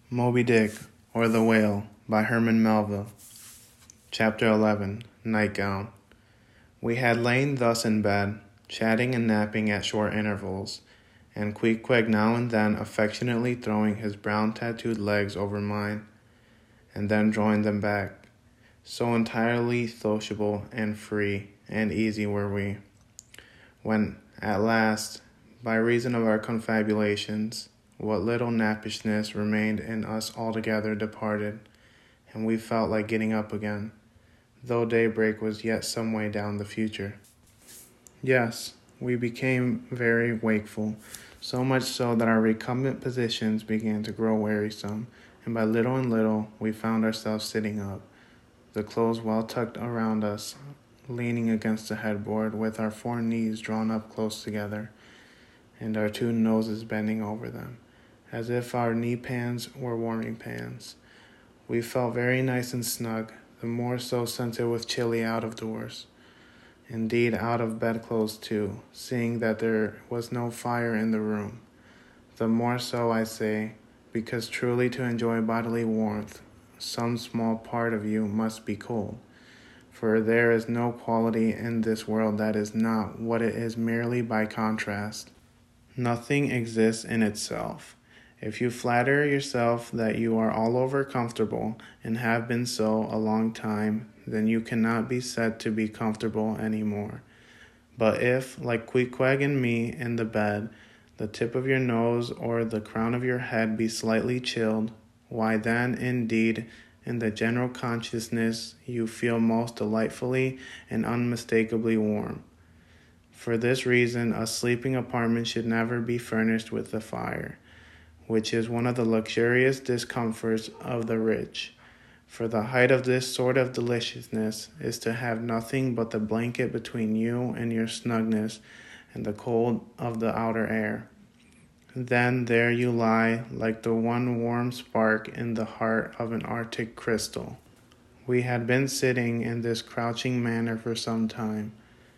Moby Dick, or the Whale, by Herman Melville. Chapter 11. Nightgown. We had lain thus in bed, chatting and napping at short intervals, and Queequeg now and then affectionately throwing his brown tattooed legs over mine, and then drawing them back. So entirely sociable and free and easy were we, when at last, by reason of our confabulations, what little nappishness remained in us altogether departed, and we felt like getting up again, though daybreak was yet some way down the future. Yes, we became very wakeful, so much so that our recumbent positions began to grow wearisome, and by little and little we found ourselves sitting up, the clothes well tucked around us, leaning against the headboard with our 4 knees drawn up close together, and our 2 noses bending over them, as if our knee pans were warming pans. We felt very nice and snug, the more so since it was chilly out of doors. Indeed, out of bedclothes too, seeing that there was no fire in the room. The more so, I say, because truly to enjoy bodily warmth, some small part of you must be cold. For there is no quality in this world that is not what it is merely by contrast. Nothing exists in itself. If you flatter yourself that you are all over comfortable and have been so a long time, then you cannot be said to be comfortable anymore. But if, like Queequeg and me in the bed, the tip of your nose or the crown of your head be slightly chilled, why then, indeed, in the general consciousness, you feel most delightfully and unmistakably warm. For this reason, a sleeping apartment should never be furnished with a fire, which is one of the luxurious discomforts of the rich. For the height of this sort of deliciousness is to have nothing but the blanket between you and your snugness and the cold of the outer air. Then there you lie like the one warm spark in the heart of an Arctic crystal. We had been sitting in this crouching manner for some time,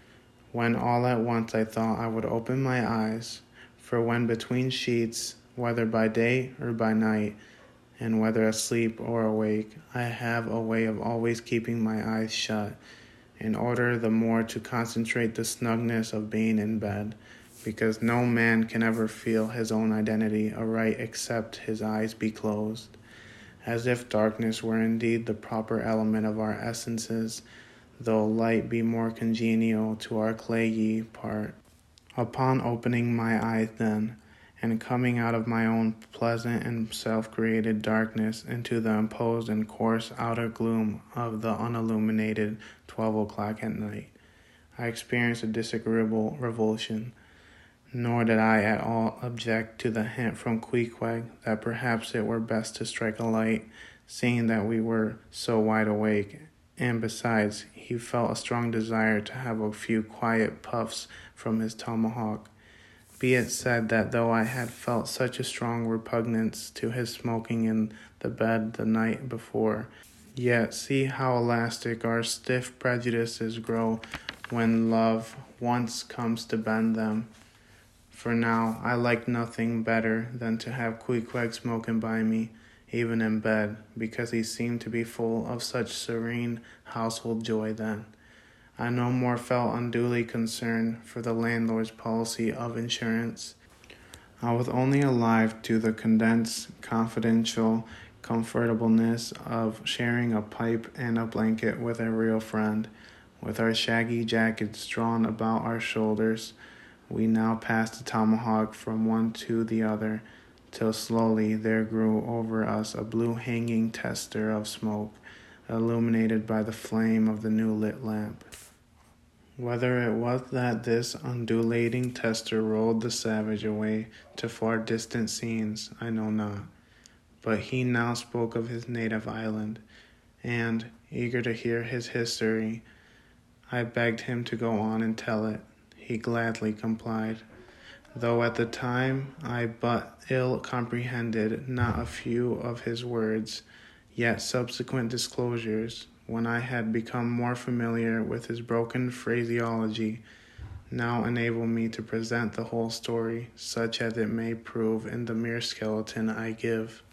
when all at once I thought I would open my eyes, for when between sheets, whether by day or by night, and whether asleep or awake, I have a way of always keeping my eyes shut, in order the more to concentrate the snugness of being in bed, because no man can ever feel his own identity aright except his eyes be closed, as if darkness were indeed the proper element of our essences, though light be more congenial to our clayey part. Upon opening my eyes then, and coming out of my own pleasant and self-created darkness into the imposed and coarse outer gloom of the unilluminated 12 o'clock at night, I experienced a disagreeable revulsion, nor did I at all object to the hint from Queequeg that perhaps it were best to strike a light, seeing that we were so wide awake, and besides, he felt a strong desire to have a few quiet puffs from his tomahawk. Be it said that though I had felt such a strong repugnance to his smoking in the bed the night before, yet see how elastic our stiff prejudices grow when love once comes to bend them. For now I liked nothing better than to have Queequeg smoking by me, even in bed, because he seemed to be full of such serene household joy then. I no more felt unduly concerned for the landlord's policy of insurance. I was only alive to the condensed, confidential comfortableness of sharing a pipe and a blanket with a real friend. With our shaggy jackets drawn about our shoulders, we now passed the tomahawk from one to the other, till slowly there grew over us a blue hanging tester of smoke, illuminated by the flame of the new lit lamp. Whether it was that this undulating tester rolled the savage away to far distant scenes, I know not. But he now spoke of his native island, and, eager to hear his history, I begged him to go on and tell it. He gladly complied, though at the time I but ill comprehended not a few of his words, yet subsequent disclosures, when I had become more familiar with his broken phraseology, now enable me to present the whole story, such as it may prove in the mere skeleton I give.